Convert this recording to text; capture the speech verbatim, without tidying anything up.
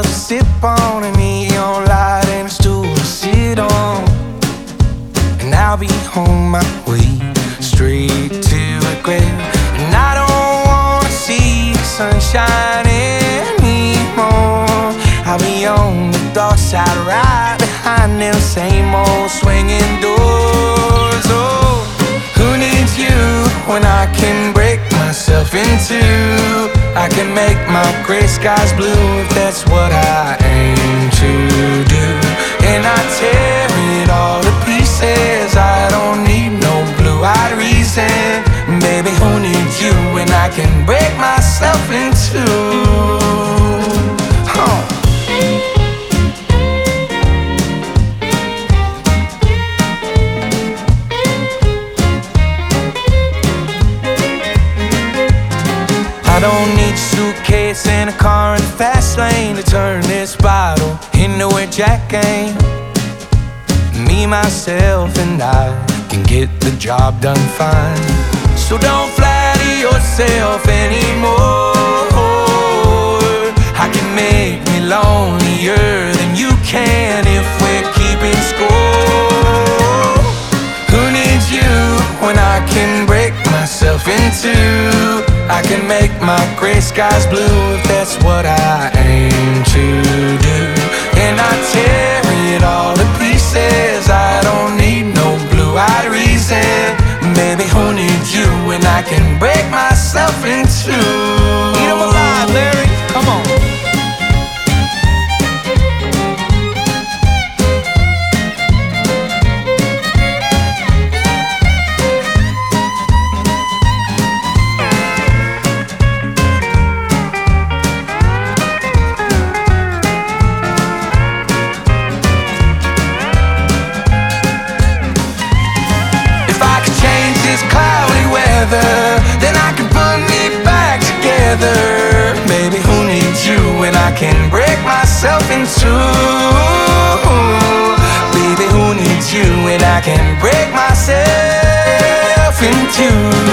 to sip on, a neon light and a stool to sit on. And I'll be on my way straight to a grave. And I don't wanna see the sunshine anymore. I'll be on the dark side, right behind them same old swinging doors. Oh, who needs you when I can break myself in two? I can make my gray skies blue if that's what I aim to do. And I tear it all to pieces. I don't need no blue-eyed reason. Baby, who needs you when I can break myself in two? Huh. I don't need a suitcase and a car in the fast lane to turn this bottle into a Jack game. Me, myself, and I can get the job done fine. So don't flatter yourself anymore. I can make me lonelier than you can if we're keeping score. Who needs you when I can break myself in two? I can make my gray skies blue if that's what I aim to do. And I tear it all to pieces. I don't need no blue-eyed reason. Baby, who needs you when I can break myself in two? Eat 'em alive, Larry, come on. Then I can put me back together. Baby, who needs you when I can break myself in two? Baby, who needs you when I can break myself in two?